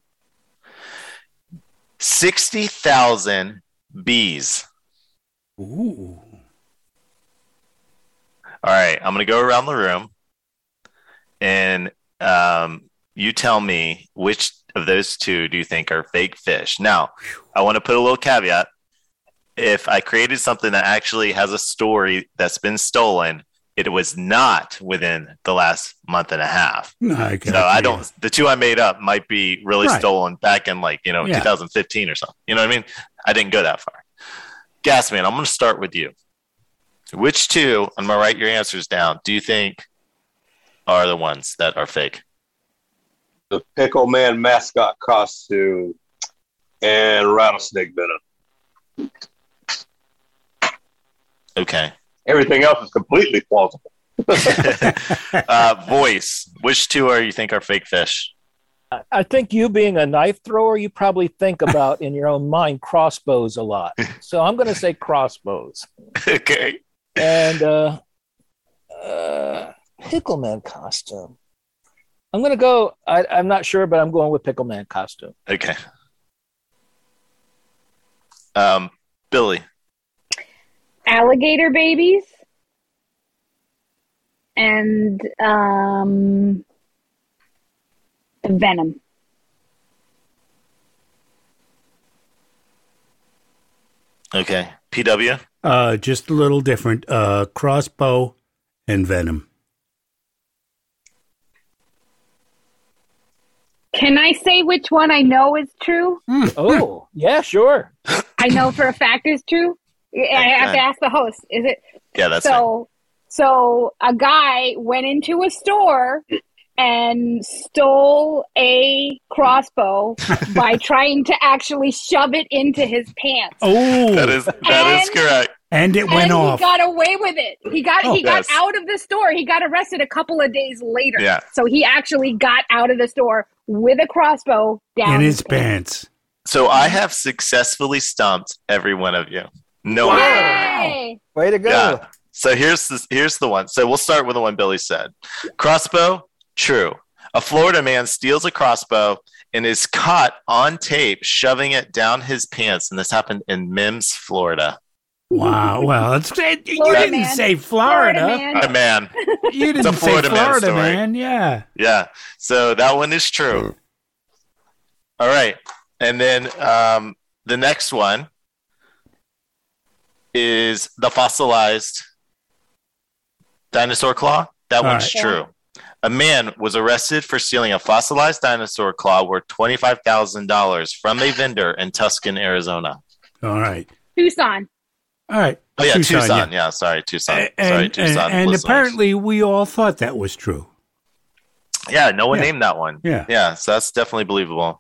60,000 bees. Ooh. All right, I'm going to go around the room, and you tell me which of those two do you think are fake fish. Now, I want to put a little caveat. If I created something that actually has a story that's been stolen, it was not within the last month and a half. I don't. The two I made up might be really stolen back in 2015 or something. You know what I mean? I didn't go that far. Gassman, I'm going to start with you. Which two? I'm going to write your answers down. Do you think are the ones that are fake? The Pickle Man mascot costume and rattlesnake venom. Okay. Everything else is completely plausible. Voice. Which two are you think are fake fish? I think you being a knife thrower, you probably think about in your own mind crossbows a lot. So I'm going to say crossbows. Okay. And Pickleman costume. I'm going to go. I'm not sure, but I'm going with Pickleman costume. Okay. Billy. Alligator babies. And venom. Okay. PW? Just a little different. Crossbow and venom. Can I say which one I know is true? Oh, yeah, sure. I know for a fact is true. I have to ask the host. Is it? Yeah, that's so. So a guy went into a store and stole a crossbow by trying to actually shove it into his pants. Oh, that is correct. And it went off. He got away with it. He got out of the store. He got arrested a couple of days later. Yeah. So he actually got out of the store with a crossbow down in his pants. So I have successfully stumped every one of you. No way. Way to go. Yeah. So here's the one. So we'll start with the one Billy said. Crossbow, true. A Florida man steals a crossbow and is caught on tape shoving it down his pants, and this happened in Mims, Florida. Wow. Well, you didn't say Florida. A man. You didn't say Florida, man. Yeah. Yeah. So that one is true. All right. And then the next one is the fossilized dinosaur claw. That one's true. A man was arrested for stealing a fossilized dinosaur claw worth $25,000 from a vendor in Tucson, Arizona. All right. Tucson. All right. Oh, yeah, Tucson. Yeah, sorry, Tucson. Tucson. And apparently we all thought that was true. Yeah, no one named that one. Yeah. Yeah, so that's definitely believable.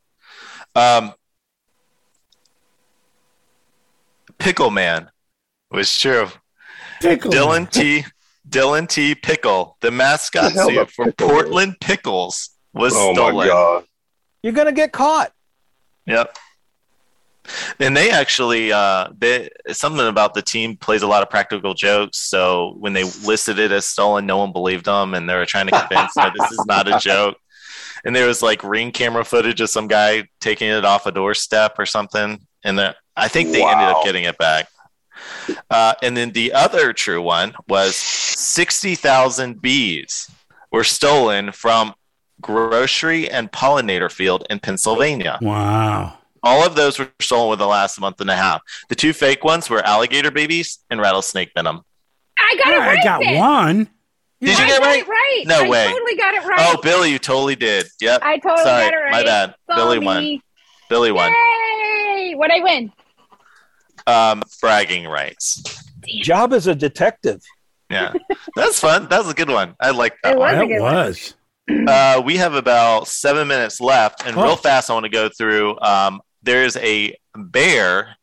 Pickle Man was true. Pickle Dylan T. Pickle, the mascot suit for Portland Pickles, was stolen. Oh my God. You're going to get caught. Yep. And they actually, something about the team plays a lot of practical jokes. So when they listed it as stolen, no one believed them. And they were trying to convince that this is not a joke. And there was like ring camera footage of some guy taking it off a doorstep or something. And I think they ended up getting it back. And then the other true one was 60,000 bees were stolen from grocery and pollinator field in Pennsylvania. Wow. All of those were stolen within the last month and a half. The two fake ones were alligator babies and rattlesnake venom. I got it right. I got one. Did you get it right? No way. I totally got it right. Oh, Billy, you totally did. Yep. I totally got it right. My bad. Billy won. Billy won. Yay! What'd I win? Bragging rights. Job as a detective. Yeah. That's fun. That was a good one. I like that one. That was. We have about 7 minutes left, and real fast I want to go through. There's a bear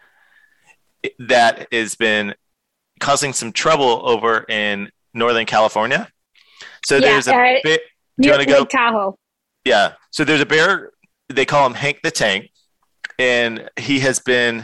that has been causing some trouble over in Northern California. So there's a bear. Do you want to go? Lake Tahoe. Yeah. So there's a bear. They call him Hank the Tank, and he has been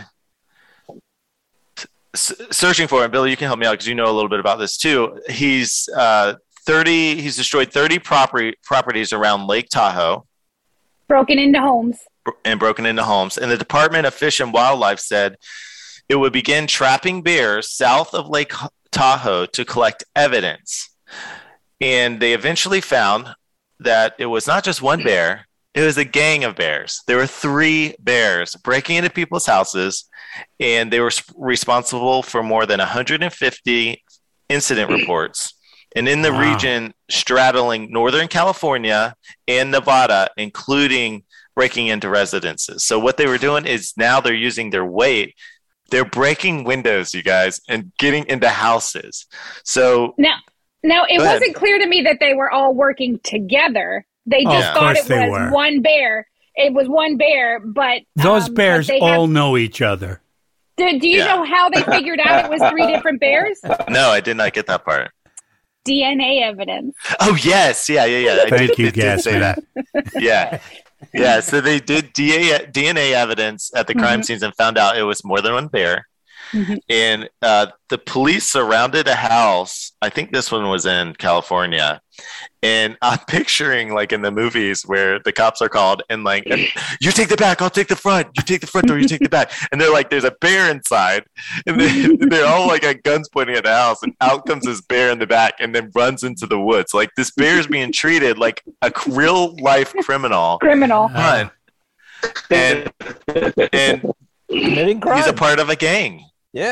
searching for him. Billy, you can help me out because you know a little bit about this too. He's destroyed 30 properties around Lake Tahoe. Broken into homes. And the Department of Fish and Wildlife said it would begin trapping bears south of Lake Tahoe to collect evidence. And they eventually found that it was not just one bear, it was a gang of bears. There were 3 bears breaking into people's houses, and they were responsible for more than 150 incident reports. And in the region straddling Northern California and Nevada, including breaking into residences. So what they were doing is now they're using their weight. They're breaking windows, you guys, and getting into houses. So now it wasn't clear to me that they were all working together. They just thought it was one bear. It was one bear, but those bears all know each other. Do you know how they figured out it was 3 different bears? No, I did not get that part. DNA evidence. Oh yes, yeah. Thank you, Gas say Man. that. Yeah. So they did DNA evidence at the crime scenes and found out it was more than one bear. and the police surrounded a house. I think this one was in California. And I'm picturing like in the movies where the cops are called and like, you take the back, I'll take the front. You take the front door, you take the back. And they're like, there's a bear inside. And they're all like got guns pointing at the house. And out comes this bear in the back and then runs into the woods. Like this bear is being treated like a real life criminal. Hunt. And committing crime. He's a part of a gang. Yeah.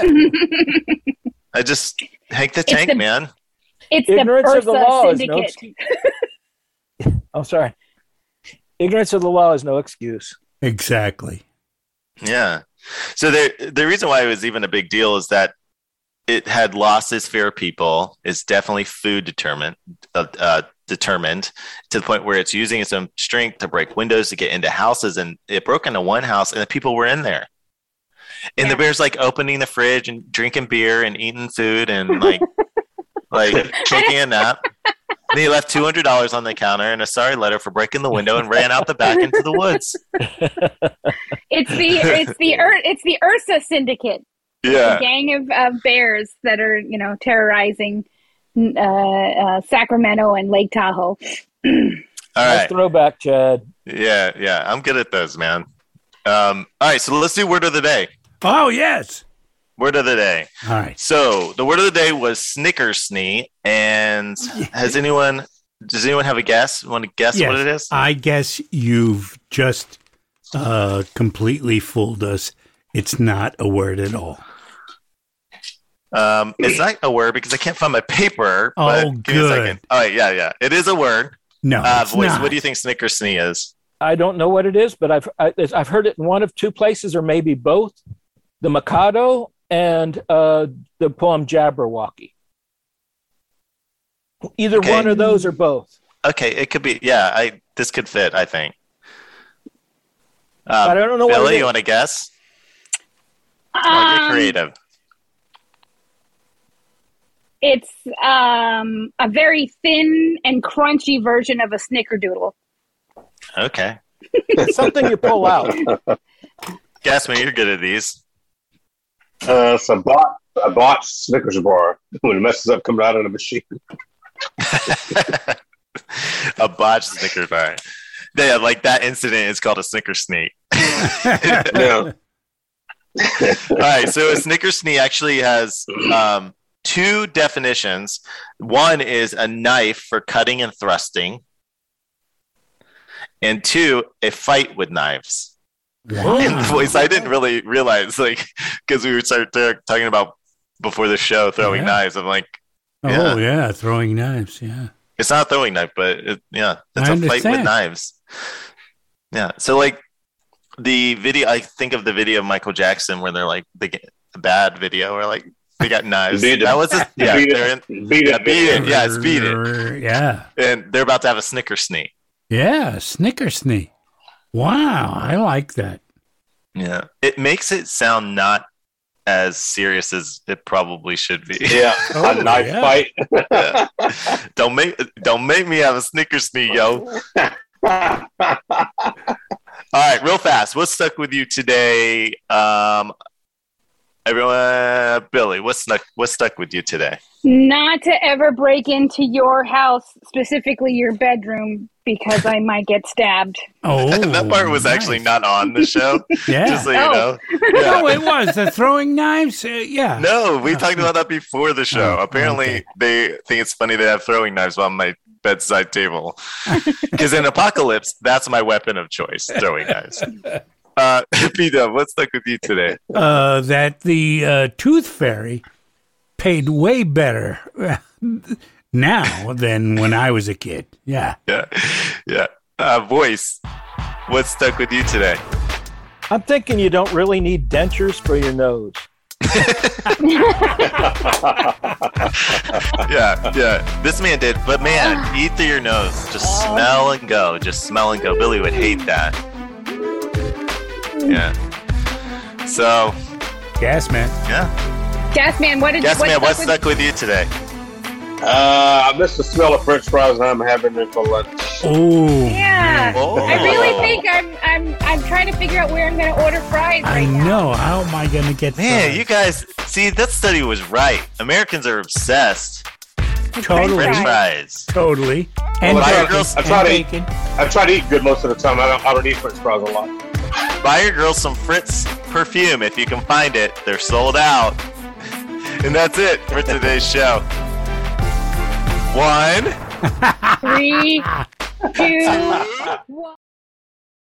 Hank the Tank, man. It's Ignorance the of the law is syndicate. no excuse. I'm sorry. Ignorance of the law is no excuse. Exactly. Yeah. So the reason why it was even a big deal is that it had lost its fair people. It's definitely food determined to the point where it's using its own strength to break windows to get into houses. And it broke into one house and the people were in there. And the bear's like opening the fridge and drinking beer and eating food and like taking a nap. And he left $200 on the counter and a sorry letter for breaking the window and ran out the back into the woods. It's the Ursa syndicate. Yeah. A gang of bears that are, terrorizing Sacramento and Lake Tahoe. All right. Throwback, Chad. Yeah. I'm good at those, man. All right, so let's do word of the day. Oh, yes. Word of the day. All right. So the word of the day was snickersnee. And does anyone have a guess? Want to guess what it is? I guess you've just completely fooled us. It's not a word at all. It's not a word because I can't find my paper. Oh, but give me a good. second. Oh, yeah. It is a word. No, it's Voice, not. what do you think snickersnee is? I don't know what it is, but I've heard it in one of two places or maybe both. The Mikado and the poem Jabberwocky. Either one of those or both. Okay, it could be. Yeah, this could fit, I think. I don't know Billy, what it is. you want to guess? Get creative. It's a very thin and crunchy version of a snickerdoodle. Okay. Something you pull out. Gassman, you're good at these. It's a botched Snickers bar when it messes up coming out of the machine. A botched Snickers bar. Yeah, like that incident is called a snickersnee. Yeah. All right, so a snickersnee actually has two definitions. One is a knife for cutting and thrusting, and two, a fight with knives. Wow. And Voice, I didn't really realize, because we started talking about before the show throwing knives. I'm like, oh yeah, throwing knives. Yeah, it's not a throwing knife, but it's a fight with knives. Yeah, so the video, I think of the video of Michael Jackson where they're like the bad video where they got knives. Beat it. Beat it. Yeah, it's beat it. Yeah, and they're about to have a snickersnee. Yeah, snickersnee. Wow, I like that. Yeah, it makes it sound not as serious as it probably should be. Yeah, a knife fight. Yeah. Don't make me have a snickersnee, yo. All right, real fast. What stuck with you today? Everyone, Billy, what stuck with you today? Not to ever break into your house, specifically your bedroom, because I might get stabbed. Oh, that part was actually not on the show. Yeah. Just so you know. Yeah. No, it was. The throwing knives? Yeah. No, we talked about that before the show. Oh, Apparently, okay. they think it's funny they have throwing knives on my bedside table. Because in Apocalypse, that's my weapon of choice, throwing knives. P-Dub, what stuck with you today? That the Tooth Fairy paid way better now than when I was a kid. Yeah. Yeah. Voice, what stuck with you today? I'm thinking you don't really need dentures for your nose. Yeah. This man did, but man, eat through your nose. Just smell and go. Billy would hate that. Yeah. So. Gasman. Yeah. Gasman, what stuck with you today? I miss the smell of French fries I'm having it for lunch. Oh. Yeah. Oh. I really week I'm trying to figure out where I'm going to order fries. I know. How am I going to get Man, fries? you guys, see, that study was right. Americans are obsessed Totally. with French fries. Totally. And Well, bacon. girls- I try and to eat. bacon. I try to eat good most of the time. I don't eat French fries a lot. Buy your girls some Fritz perfume if you can find it. They're sold out. And that's it for today's show. 1, 3, 2, 1.